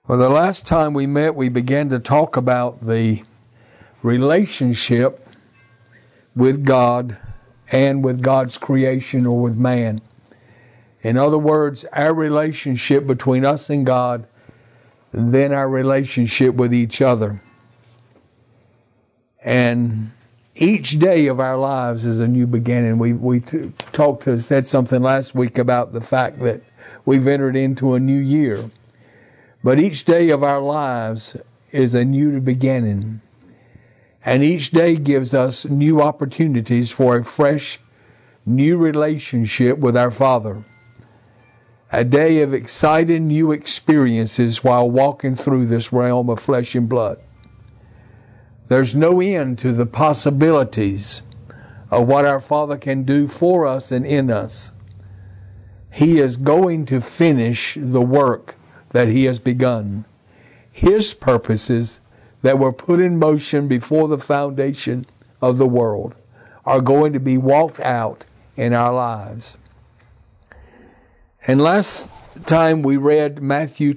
Well, the last time we met, we began to talk about the relationship with God and with God's creation or with man. In other words, our relationship between us and God, and then our relationship with each other. And each day of our lives is a new beginning. We said something last week about the fact that we've entered into a new year. But each day of our lives is a new beginning. And each day gives us new opportunities for a fresh, new relationship with our Father. A day of exciting new experiences while walking through this realm of flesh and blood. There's no end to the possibilities of what our Father can do for us and in us. He is going to finish the work that He has begun. His purposes that were put in motion before the foundation of the world are going to be walked out in our lives. And last time we read Matthew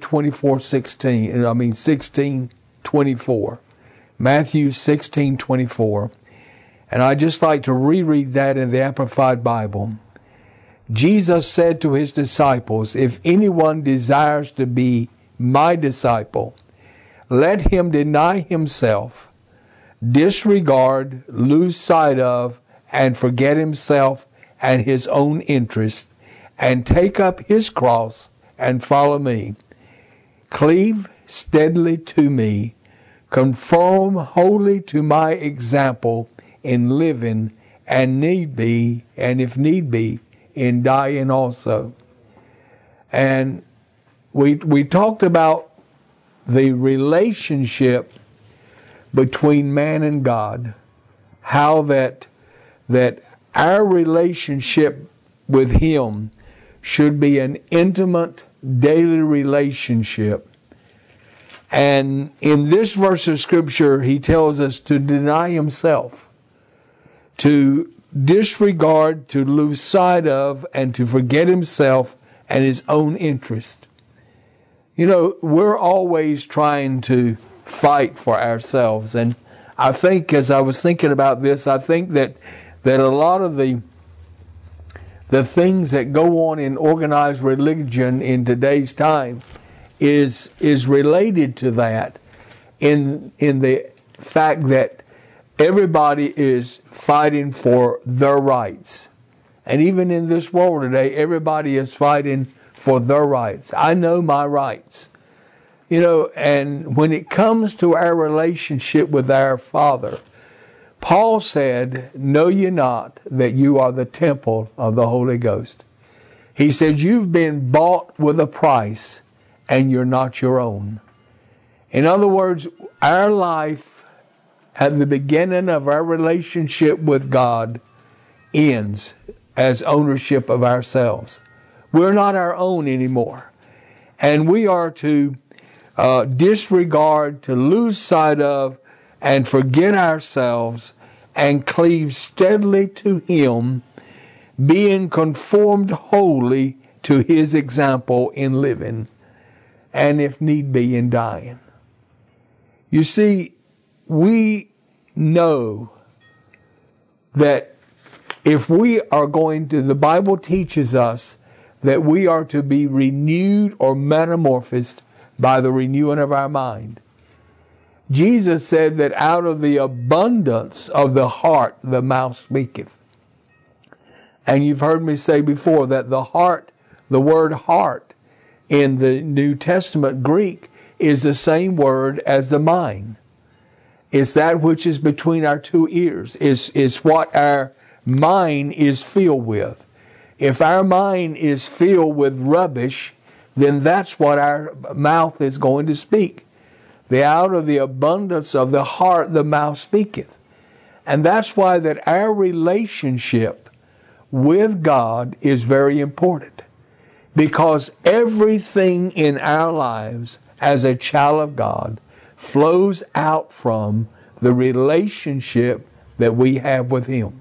16:24. Matthew 16:24. And I'd just like to reread that in the Amplified Bible. Jesus said to His disciples, "If anyone desires to be my disciple, let him deny himself, disregard, lose sight of, and forget himself and his own interest, and take up his cross and follow me. Cleave steadily to me, conform wholly to my example in living, and if need be, in dying also." And we talked about the relationship between man and God, how that our relationship with Him should be an intimate daily relationship. And in this verse of Scripture, He tells us to deny Himself, to disregard, to lose sight of, and to forget Himself and His own interest. You know, we're always trying to fight for ourselves. And I think, as I was thinking about this, I think that a lot of the things that go on in organized religion in today's time is related to that, in the fact that everybody is fighting for their rights. And even in this world today, everybody is fighting for their rights. I know my rights. You know, and when it comes to our relationship with our Father, Paul said, "Know ye not that you are the temple of the Holy Ghost?" He said, "You've been bought with a price, and you're not your own." In other words, our life at the beginning of our relationship with God ends as ownership of ourselves. We're not our own anymore. And we are to disregard, to lose sight of, and forget ourselves, and cleave steadily to Him, being conformed wholly to His example in living, and if need be, in dying. You see, we know that if we are going to, the Bible teaches us that we are to be renewed or metamorphosed by the renewing of our mind. Jesus said that out of the abundance of the heart, the mouth speaketh. And you've heard me say before that the heart, the word heart in the New Testament Greek is the same word as the mind. It's that which is between our two ears. It's what our mind is filled with. If our mind is filled with rubbish, then that's what our mouth is going to speak. Out of the abundance of the heart, the mouth speaketh. And that's why that our relationship with God is very important. Because everything in our lives as a child of God flows out from the relationship that we have with Him.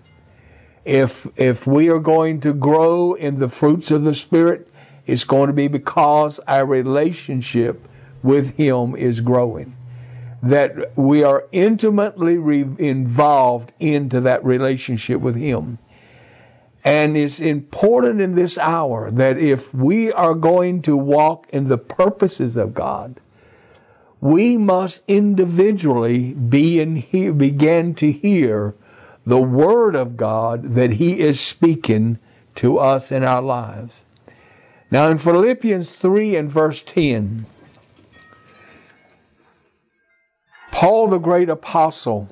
If we are going to grow in the fruits of the Spirit, it's going to be because our relationship with Him is growing. That we are intimately involved into that relationship with Him. And it's important in this hour that if we are going to walk in the purposes of God, we must individually begin to hear the Word of God that He is speaking to us in our lives. Now in Philippians 3 and verse 10, Paul the great apostle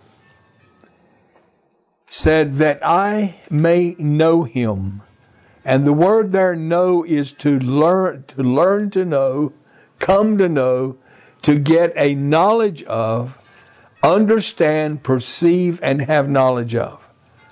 said that I may know Him. And the word there, know, is to learn to know, come to know, to get a knowledge of, understand, perceive, and have knowledge of.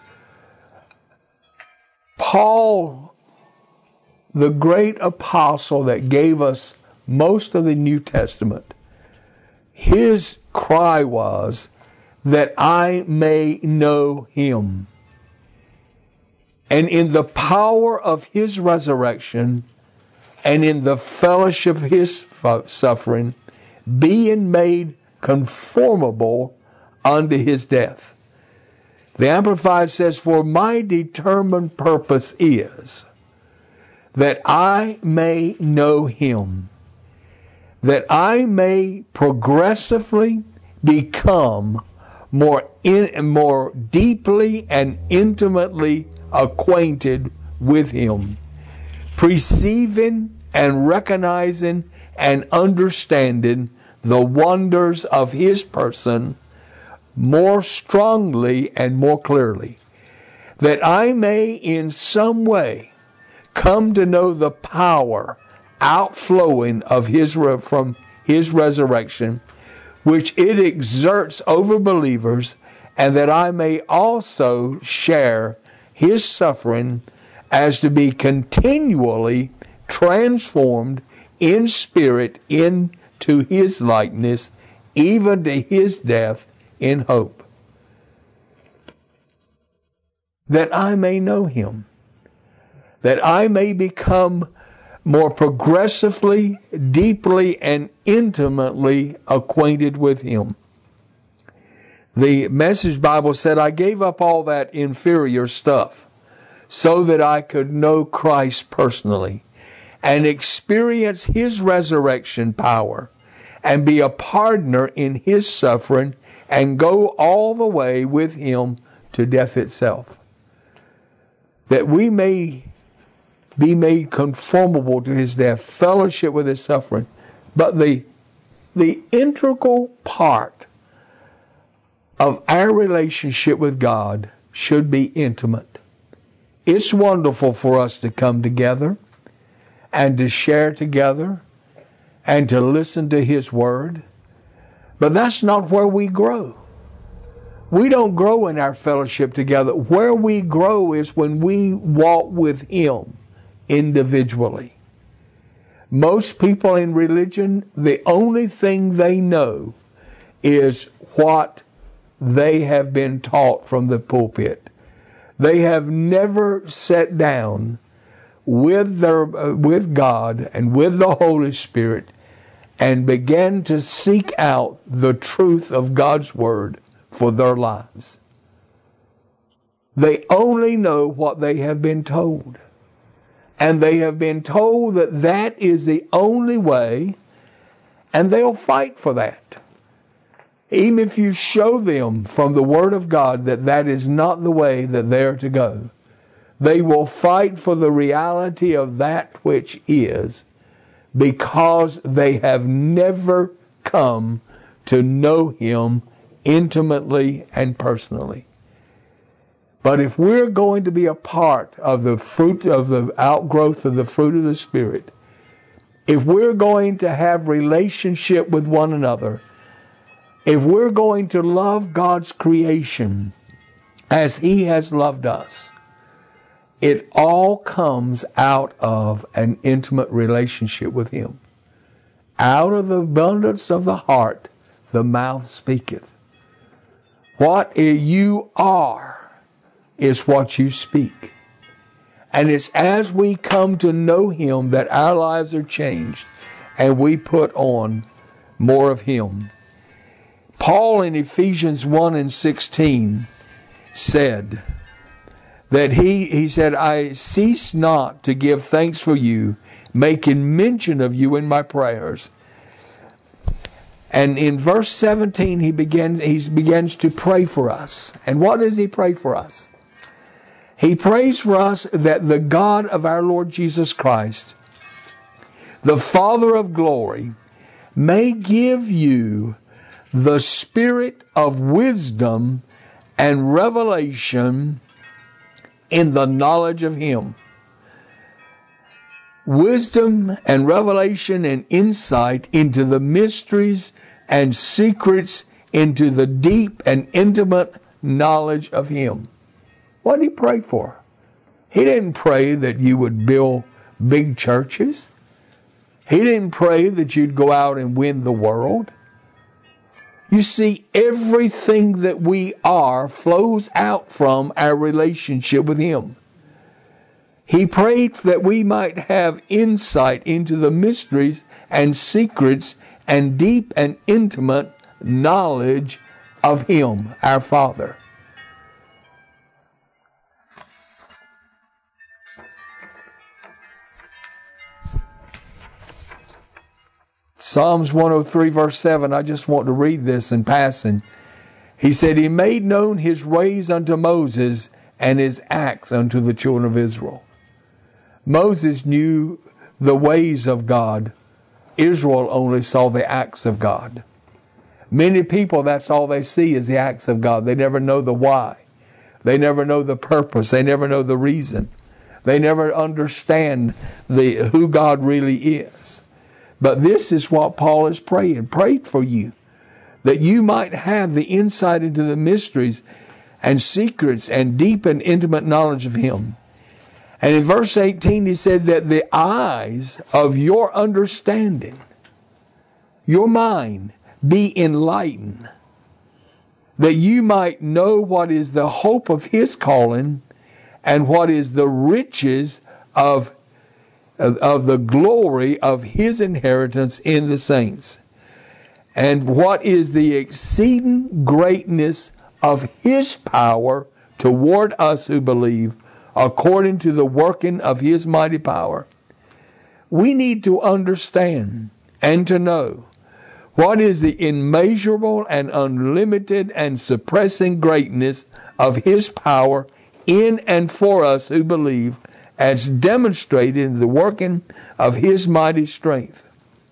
Paul, the great apostle that gave us most of the New Testament, his cry was that I may know Him. And in the power of His resurrection and in the fellowship of His suffering, being made conformable unto His death. The Amplified says, for my determined purpose is that I may know Him, that I may progressively become more deeply and intimately acquainted with Him, perceiving and recognizing and understanding the wonders of His person more strongly and more clearly, that I may in some way come to know the power outflowing of from His resurrection, which it exerts over believers, and that I may also share His suffering as to be continually transformed in spirit into His likeness, even to His death in hope. That I may know Him, that I may become more progressively, deeply, and intimately acquainted with Him. The Message Bible said, I gave up all that inferior stuff so that I could know Christ personally and experience His resurrection power and be a partner in His suffering and go all the way with Him to death itself. That we may be made conformable to His death, fellowship with His suffering. But the integral part of our relationship with God should be intimate. It's wonderful for us to come together and to share together and to listen to His Word, but that's not where we grow. We don't grow in our fellowship together. Where we grow is when we walk with Him individually. Most people in religion, the only thing they know is what they have been taught from the pulpit. They have never sat down with God and with the Holy Spirit and began to seek out the truth of God's Word for their lives. They only know what they have been told. And they have been told that that is the only way, and they'll fight for that. Even if you show them from the Word of God that that is not the way that they're to go, they will fight for the reality of that which is, because they have never come to know Him intimately and personally. But if we're going to be a part of the fruit of the outgrowth of the fruit of the Spirit, if we're going to have relationship with one another, if we're going to love God's creation as He has loved us, it all comes out of an intimate relationship with Him. Out of the abundance of the heart, the mouth speaketh. What you are is what you speak. And it's as we come to know Him that our lives are changed and we put on more of Him. Paul in Ephesians 1:16 said that he said, I cease not to give thanks for you, making mention of you in my prayers. And in verse 17, he begins to pray for us. And what does he pray for us? He prays for us that the God of our Lord Jesus Christ, the Father of glory, may give you the spirit of wisdom and revelation in the knowledge of Him. Wisdom and revelation and insight into the mysteries and secrets, into the deep and intimate knowledge of Him. What did he pray for? He didn't pray that you would build big churches. He didn't pray that you'd go out and win the world. You see, everything that we are flows out from our relationship with Him. He prayed that we might have insight into the mysteries and secrets and deep and intimate knowledge of Him, our Father. Psalms 103 verse 7, I just want to read this in passing. He said, He made known His ways unto Moses and His acts unto the children of Israel. Moses knew the ways of God. Israel only saw the acts of God. Many people, that's all they see is the acts of God. They never know the why. They never know the purpose. They never know the reason. They never understand who God really is. But this is what Paul is praying. Prayed for you, that you might have the insight into the mysteries and secrets and deep and intimate knowledge of Him. And in verse 18 he said that the eyes of your understanding, your mind, be enlightened, that you might know what is the hope of His calling and what is the riches of the glory of His inheritance in the saints, and what is the exceeding greatness of His power toward us who believe, according to the working of His mighty power. We need to understand and to know what is the immeasurable and unlimited and surpassing greatness of His power in and for us who believe, as demonstrated in the working of His mighty strength.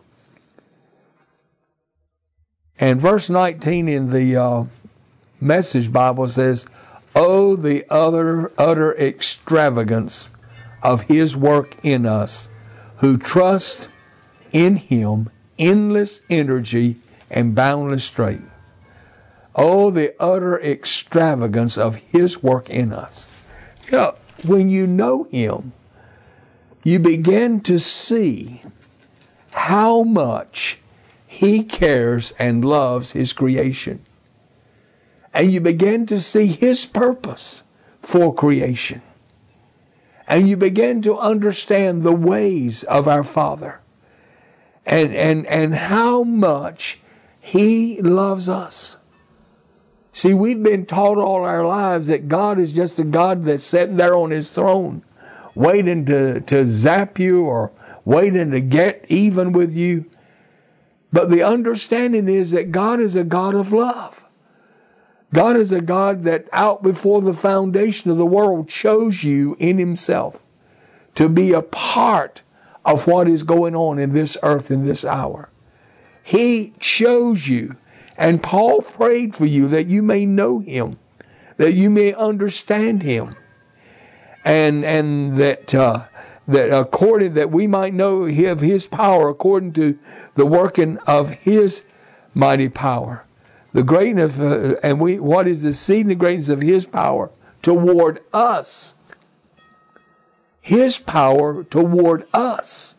And verse 19 in the Message Bible says, Oh, the utter extravagance of His work in us, who trust in Him, endless energy and boundless strength. Oh, the utter extravagance of His work in us. You know, when you know Him, you begin to see how much He cares and loves His creation. And you begin to see His purpose for creation. And you begin to understand the ways of our Father. And how much He loves us. See, we've been taught all our lives that God is just a God that's sitting there on His throne, waiting to zap you or waiting to get even with you. But the understanding is that God is a God of love. God is a God that out before the foundation of the world chose you in Himself to be a part of what is going on in this earth in this hour. He chose you. And Paul prayed for you that you may know Him, that you may understand Him, and that according that we might know of His power according to the working of His mighty power, the greatness what is the exceeding greatness of His power toward us, His power toward us,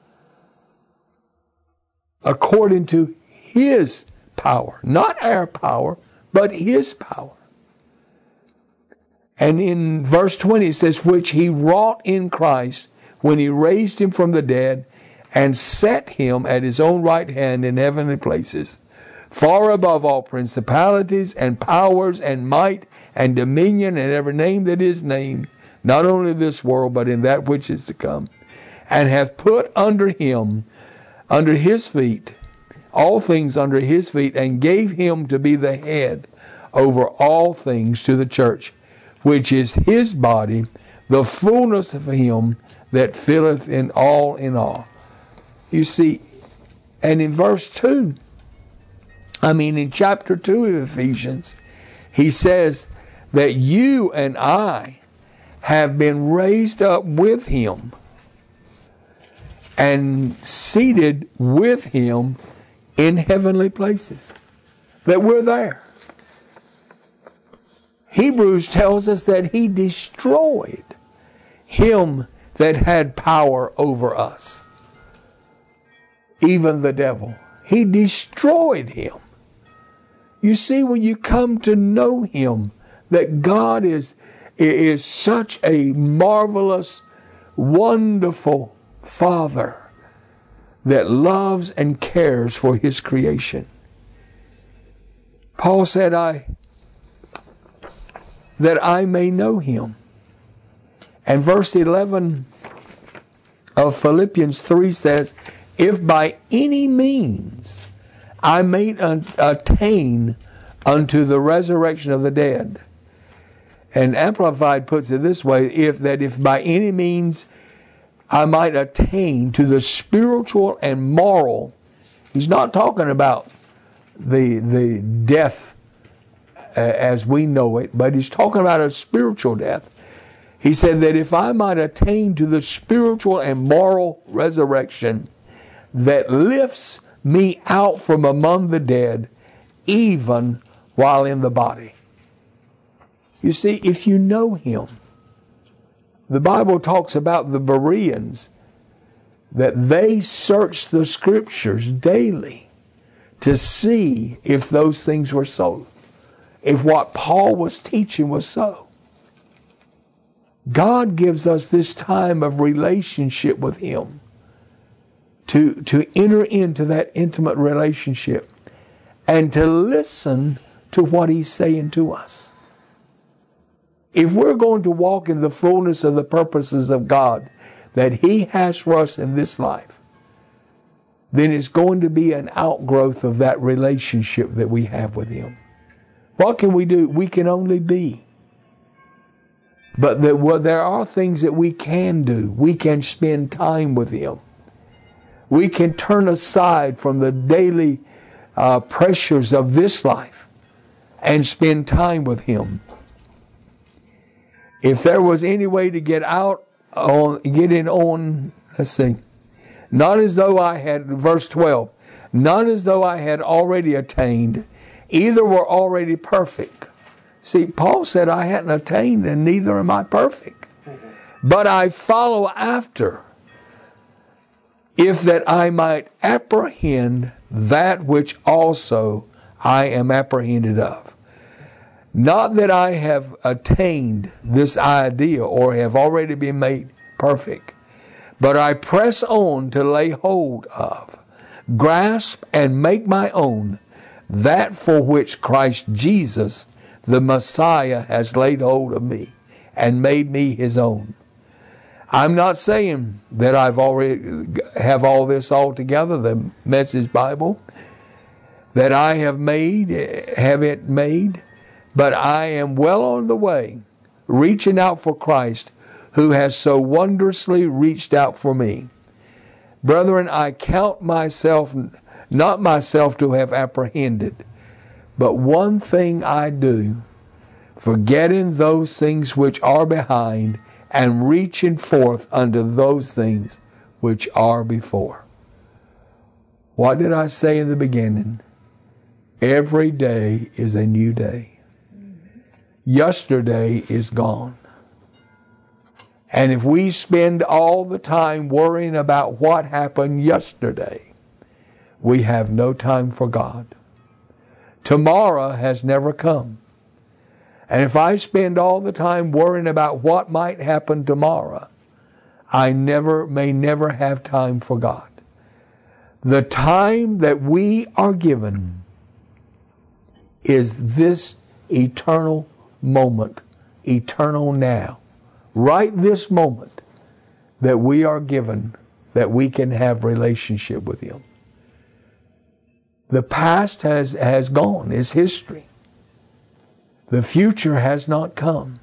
according to His power, not our power, but His power. And in verse 20 it says, which He wrought in Christ when He raised Him from the dead and set him at his own right hand in heavenly places, far above all principalities and powers and might and dominion and every name that is named, not only in this world, but in that which is to come, and hath put under his feet, all things under his feet, and gave him to be the head over all things to the church, which is his body, the fullness of him that filleth in all in all. You see, and in in chapter 2 of Ephesians, he says that you and I have been raised up with him and seated with him in heavenly places. That we're there. Hebrews tells us that he destroyed him that had power over us, even the devil. He destroyed him. You see, when you come to know him, that God is such a marvelous, wonderful Father that loves and cares for his creation. Paul said, that I may know him. And verse 11 of Philippians 3 says, if by any means I may attain unto the resurrection of the dead. And Amplified puts it this way, if by any means I might attain to the spiritual and moral. He's not talking about the death as we know it, but he's talking about a spiritual death. He said that if I might attain to the spiritual and moral resurrection that lifts me out from among the dead, even while in the body. You see, if you know him, the Bible talks about the Bereans, that they searched the scriptures daily to see if those things were so, if what Paul was teaching was so. God gives us this time of relationship with him to enter into that intimate relationship and to listen to what he's saying to us. If we're going to walk in the fullness of the purposes of God that he has for us in this life, then it's going to be an outgrowth of that relationship that we have with him. What can we do? We can only be. But there are things that we can do. We can spend time with him. We can turn aside from the daily pressures of this life and spend time with him. If there was any way to get in on, let's see, not as though I had, verse 12, not as though I had already attained, either were already perfect. See, Paul said I hadn't attained and neither am I perfect. But I follow after, if that I might apprehend that which also I am apprehended of. Not that I have attained this idea or have already been made perfect, but I press on to lay hold of, grasp and make my own that for which Christ Jesus, the Messiah, has laid hold of me and made me his own. I'm not saying that I've already have all this all together, the Message Bible, that I have it made, but I am well on the way, reaching out for Christ, who has so wondrously reached out for me. Brethren, I count myself, not myself to have apprehended, but one thing I do, forgetting those things which are behind, and reaching forth unto those things which are before. What did I say in the beginning? Every day is a new day. Yesterday is gone. And if we spend all the time worrying about what happened yesterday, we have no time for God. Tomorrow has never come. And if I spend all the time worrying about what might happen tomorrow, I may never have time for God. The time that we are given is this eternal moment, eternal now. Right this moment that we are given, that we can have relationship with Him. The past has gone, it's history. The future has not come.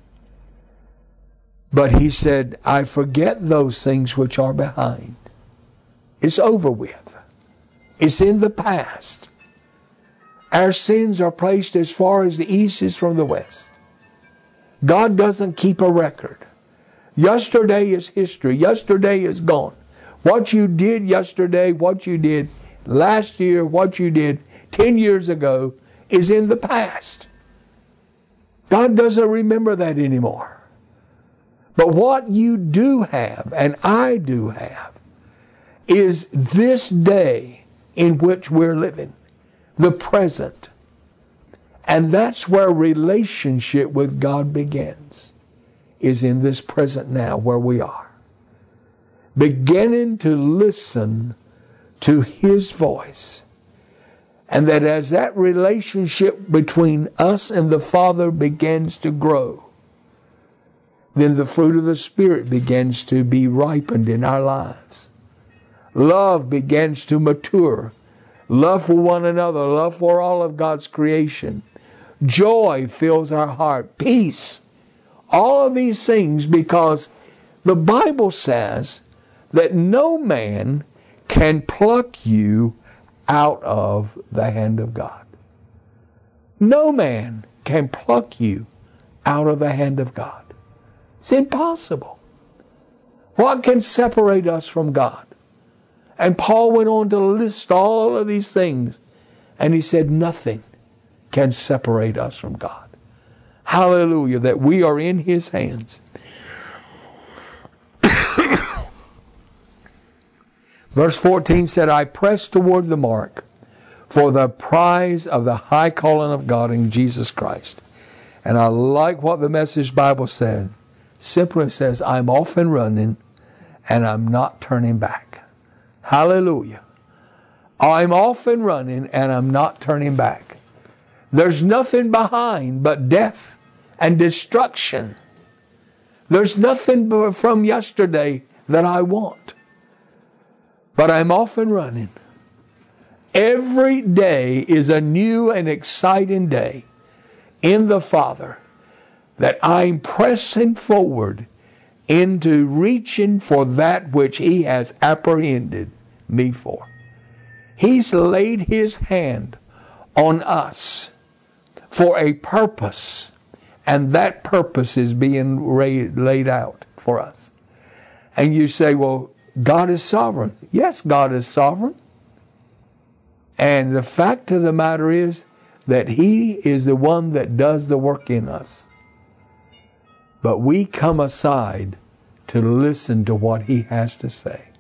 But He said, I forget those things which are behind. It's over with. It's in the past. Our sins are placed as far as the east is from the west. God doesn't keep a record. Yesterday is history. Yesterday is gone. What you did yesterday, what you did last year, what you did 10 years ago is in the past. God doesn't remember that anymore. But what you do have, and I do have, is this day in which we're living, the present. And that's where relationship with God begins, is in this present now where we are. Beginning to listen to His voice. And that as that relationship between us and the Father begins to grow, then the fruit of the Spirit begins to be ripened in our lives. Love begins to mature. Love for one another, love for all of God's creation. Joy fills our heart. Peace. All of these things, because the Bible says that no man can pluck you out of the hand of God. No man can pluck you out of the hand of God. It's impossible. What can separate us from God? And Paul went on to list all of these things. And he said, nothing can separate us from God. Hallelujah, that we are in His hands. Verse 14 said, I press toward the mark for the prize of the high calling of God in Jesus Christ. And I like what the Message Bible said. Simply says, I'm off and running and I'm not turning back. Hallelujah. I'm off and running and I'm not turning back. There's nothing behind but death and destruction. There's nothing from yesterday that I want. But I'm off and running. Every day is a new and exciting day in the Father, that I'm pressing forward into reaching for that which He has apprehended me for. He's laid His hand on us for a purpose, and that purpose is being laid out for us. And you say, well, God is sovereign. Yes, God is sovereign. And the fact of the matter is that He is the one that does the work in us. But we come aside to listen to what He has to say.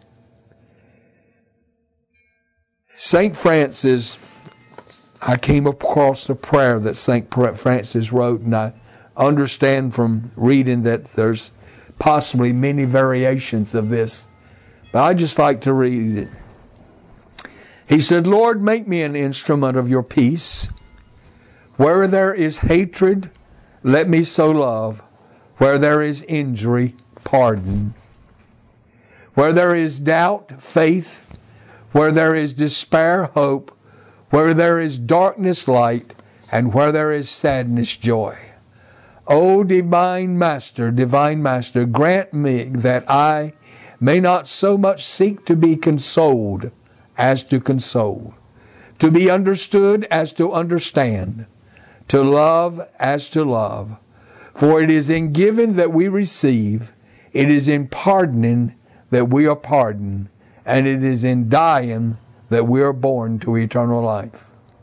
St. Francis, I came across the prayer that St. Francis wrote, and I understand from reading that there's possibly many variations of this, but I just like to read it. He said, Lord, make me an instrument of Your peace. Where there is hatred, let me sow love. Where there is injury, pardon. Where there is doubt, faith. Where there is despair, hope. Where there is darkness, light. And where there is sadness, joy. O divine Master, grant me that I may not so much seek to be consoled as to console, to be understood as to understand, to love as to love. For it is in giving that we receive, it is in pardoning that we are pardoned, and it is in dying that we are born to eternal life.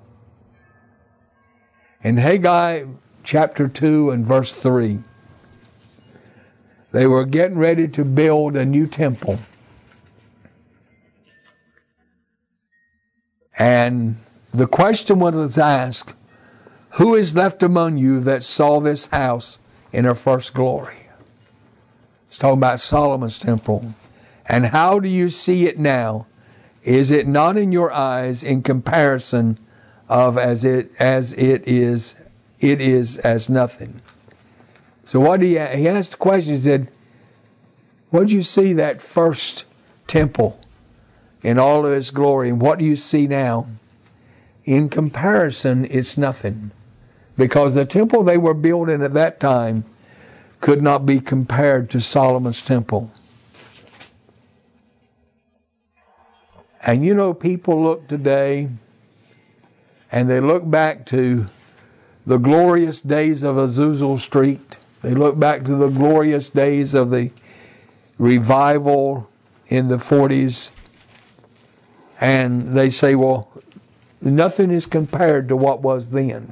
In Haggai chapter 2 and verse 3, they were getting ready to build a new temple. And the question was asked, who is left among you that saw this house in her first glory? It's talking about Solomon's temple. And how do you see it now Is it not in your eyes in comparison of as it is as nothing? So what he asked the question, he said, what did you see that first temple in all of its glory, and what do you see now? In comparison, it's nothing. Because the temple they were building at that time could not be compared to Solomon's temple. And you know, people look today and they look back to the glorious days of Azusa Street. They look back to the glorious days of the revival in the 40s. And they say, well, nothing is compared to what was then.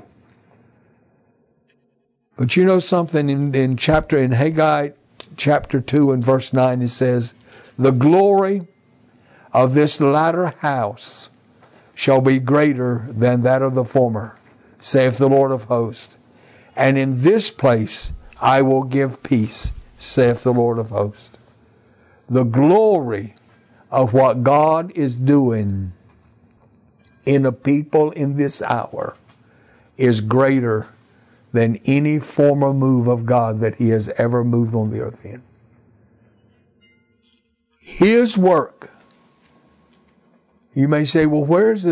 But you know something, in Haggai chapter 2 and verse 9, it says, the glory of this latter house shall be greater than that of the former, saith the Lord of hosts. And in this place I will give peace, saith the Lord of hosts. The glory of what God is doing in a people in this hour is greater than any former move of God that He has ever moved on the earth in. His work. You may say, well, where is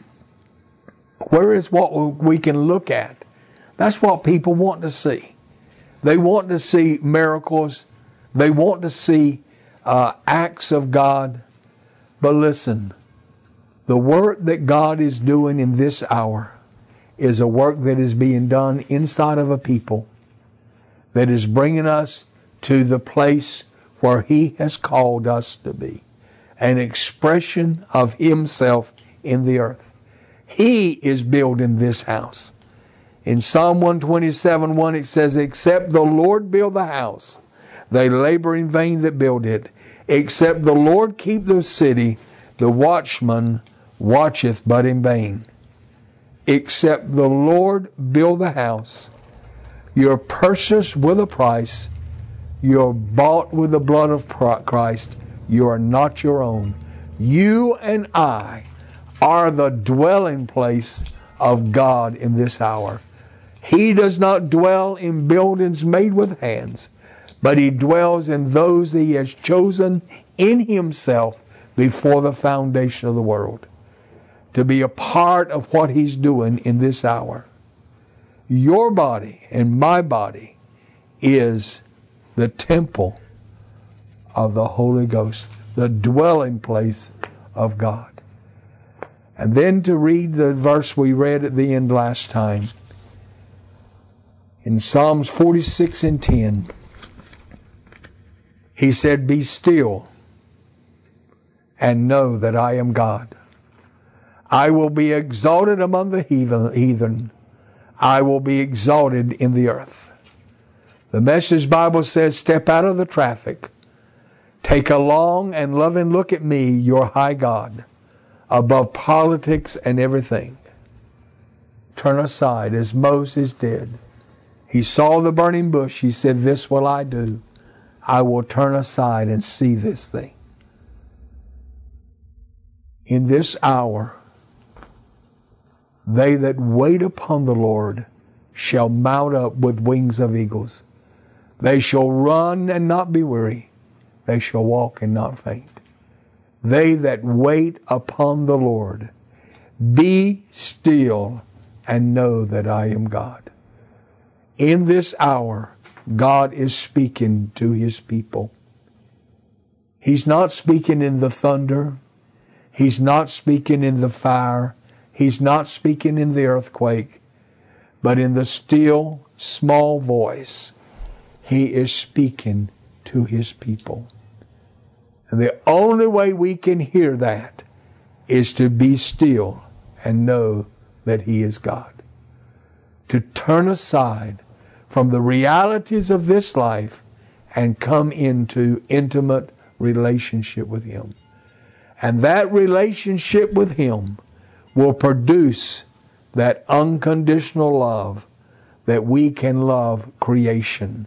what we can look at? That's what people want to see. They want to see miracles. They want to see acts of God. But listen, the work that God is doing in this hour is a work that is being done inside of a people that is bringing us to the place where He has called us to be. An expression of Himself in the earth. He is building this house. In Psalm 127:1 it says, except the Lord build the house, they labor in vain that build it. Except the Lord keep the city, the watchman watcheth but in vain. Except the Lord build the house, you're purchased with a price, you're bought with the blood of Christ, you are not your own. You and I are the dwelling place of God in this hour. He does not dwell in buildings made with hands, but He dwells in those that He has chosen in Himself before the foundation of the world, to be a part of what He's doing in this hour. Your body and my body is the temple of the Holy Ghost, the dwelling place of God. And then to read the verse we read at the end last time, in Psalms 46:10, He said, be still and know that I am God. I will be exalted among the heathen. I will be exalted in the earth. The Message Bible says, step out of the traffic. Take a long and loving look at me, your high God, above politics and everything. Turn aside as Moses did. He saw the burning bush. He said, this will I do. I will turn aside and see this thing. In this hour, they that wait upon the Lord shall mount up with wings of eagles. They shall run and not be weary. They shall walk and not faint. They that wait upon the Lord, be still and know that I am God. In this hour, God is speaking to His people. He's not speaking in the thunder. He's not speaking in the fire. He's not speaking in the earthquake. But in the still, small voice, He is speaking to His people. And the only way we can hear that is to be still and know that He is God. To turn aside from the realities of this life and come into intimate relationship with Him. And that relationship with Him will produce that unconditional love that we can love creation.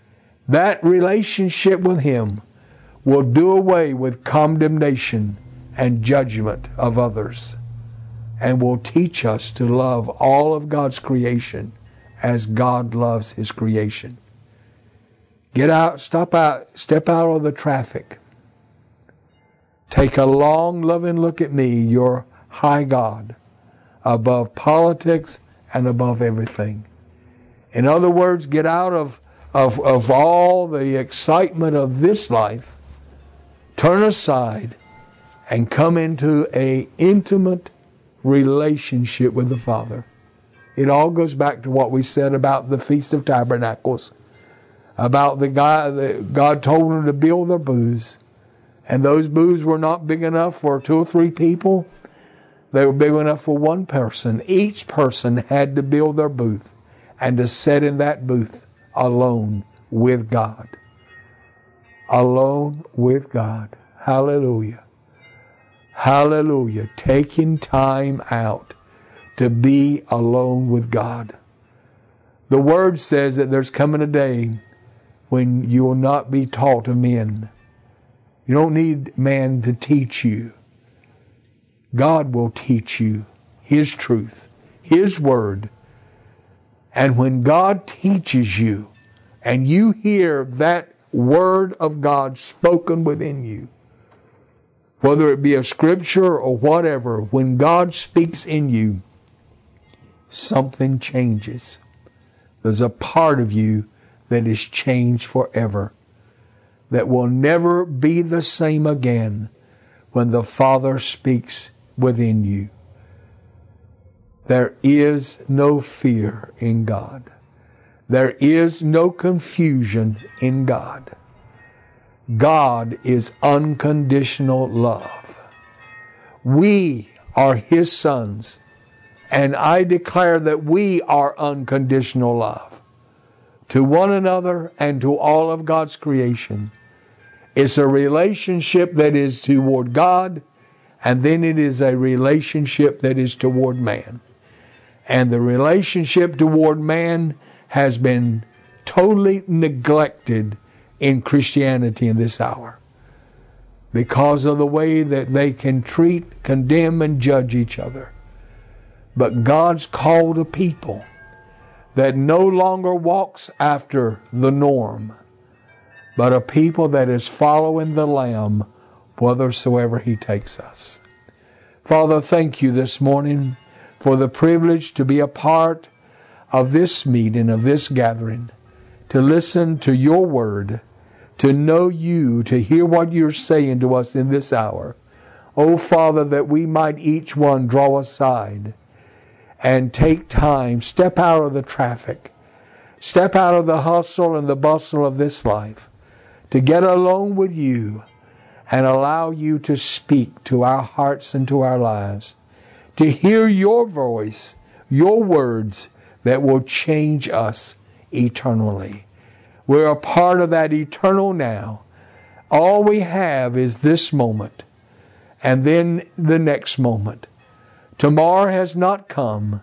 That relationship with Him will do away with condemnation and judgment of others, and will teach us to love all of God's creation as God loves His creation. Get out, step out of the traffic. Take a long, loving look at me, your high God, above politics and above everything. In other words, get out of all the excitement of this life, turn aside, and come into an intimate relationship with the Father. It all goes back to what we said about the Feast of Tabernacles, about the guy that God told them to build their booths, and those booths were not big enough for 2 or 3 people. They were big enough for one person. Each person had to build their booth and to sit in that booth alone with God. Alone with God. Hallelujah. Hallelujah. Taking time out to be alone with God. The Word says that there's coming a day when you will not be taught of men. You don't need man to teach you. God will teach you His truth, His Word. And when God teaches you, and you hear that Word of God spoken within you, whether it be a scripture or whatever, when God speaks in you, something changes. There's a part of you that is changed forever, that will never be the same again when the Father speaks within you. There is no fear in God. There is no confusion in God. God is unconditional love. We are His sons, and I declare that we are unconditional love to one another and to all of God's creation. It's a relationship that is toward God, and then it is a relationship that is toward man. And the relationship toward man has been totally neglected in Christianity in this hour because of the way that they can treat, condemn, and judge each other. But God's called a people that no longer walks after the norm, but a people that is following the Lamb whithersoever He takes us. Father, thank You this morning for the privilege to be a part of this meeting, of this gathering, to listen to Your Word, to know You, to hear what You're saying to us in this hour. Oh, Father, that we might each one draw aside and take time, step out of the traffic, step out of the hustle and the bustle of this life, to get alone with You and allow You to speak to our hearts and to our lives, to hear Your voice, Your words that will change us eternally. We're a part of that eternal now. All we have is this moment and then the next moment. Tomorrow has not come.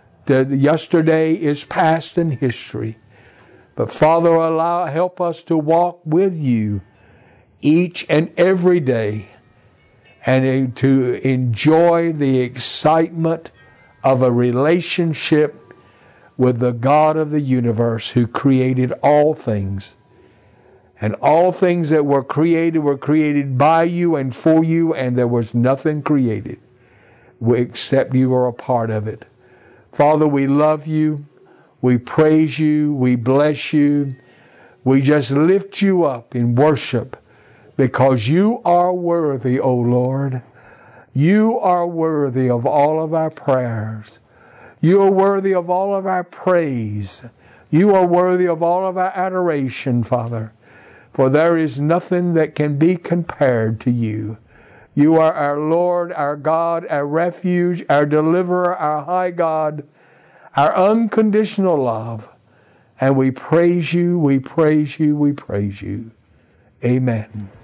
Yesterday is past in history. But Father, help us to walk with You each and every day and to enjoy the excitement of a relationship with the God of the universe who created all things. And all things that were created by You and for You, and there was nothing created except You are a part of it. Father, we love You. We praise You. We bless You. We just lift You up in worship because You are worthy, O Lord. You are worthy of all of our prayers. You are worthy of all of our praise. You are worthy of all of our adoration, Father. For there is nothing that can be compared to You. You are our Lord, our God, our refuge, our deliverer, our high God, our unconditional love. And we praise You, we praise You, we praise You. Amen.